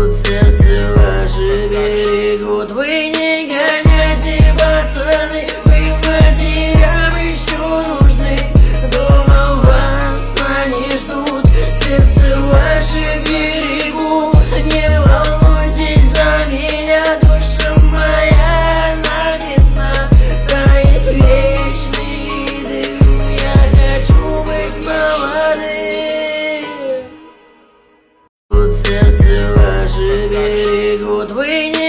Тут сердце ваше берегут. Вы не гоняйте, пацаны, вы матерям еще нужны. Дома вас они ждут, сердце ваше берегут. Не волнуйтесь за меня, душа моя, она видна. Тает вечный дым, я хочу быть молодым. Тут сердце ваше берегут. Вы не